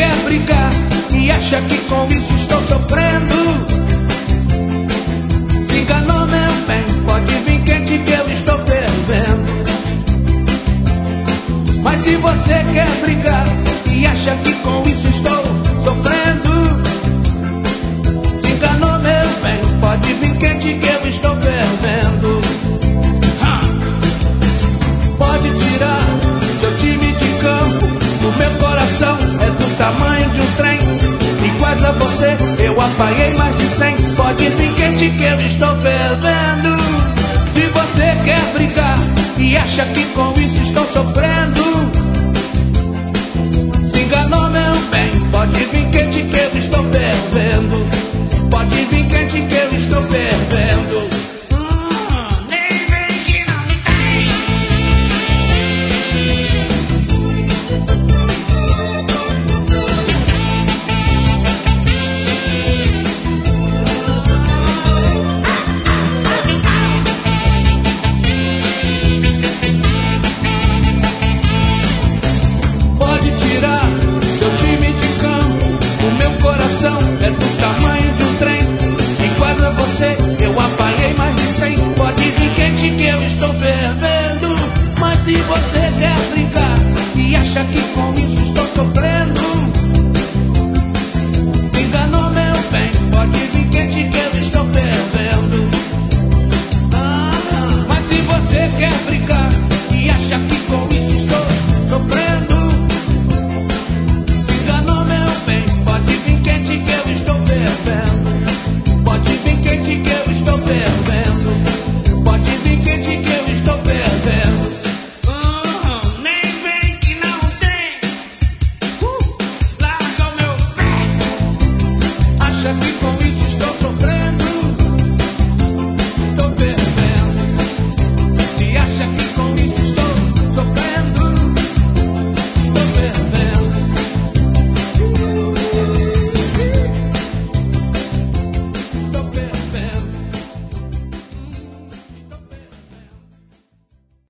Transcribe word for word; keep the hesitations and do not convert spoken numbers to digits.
quer brigar e acha que com isso estou sofrendo, se enganou, meu bem, pode vir quente que eu estou fervendo. Mas se você quer brigar e acha que com isso estou sofrendo, se enganou, meu bem, pode vir quente que eu estou fervendo. Ha! Pode tirar seu time de campo, o meu coração é do tamanho de um trem, iguais a você eu apaguei mais de cem. Pode vir quente que eu estou fervendo. Se você quer brigar e acha que com isso estou sofrendo, se enganou, meu bem, pode vir